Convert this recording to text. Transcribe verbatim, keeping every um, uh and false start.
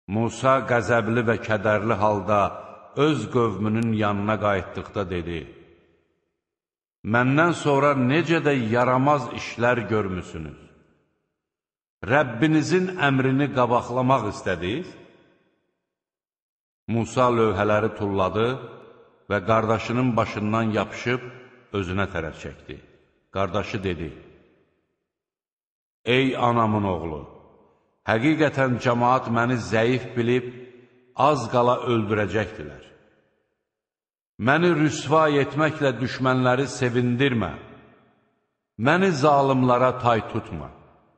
Musa qəzəbli və kədərli halda öz qövmünün yanına qayıtdıqda dedi: Məndən sonra necə də yaramaz işlər görmüsünüz? Rəbbinizin əmrini qabaqlamaq istədiniz? Musa lövhələri tulladı və qardaşının başından yapışıb özünə tərəf çəkdi. Qardaşı dedi: Ey anamın oğlu! Həqiqətən cəmaat məni zəif bilib, az qala öldürəcəkdilər. Məni rüsva etməklə düşmənləri sevindirmə, məni zalımlara tay tutma.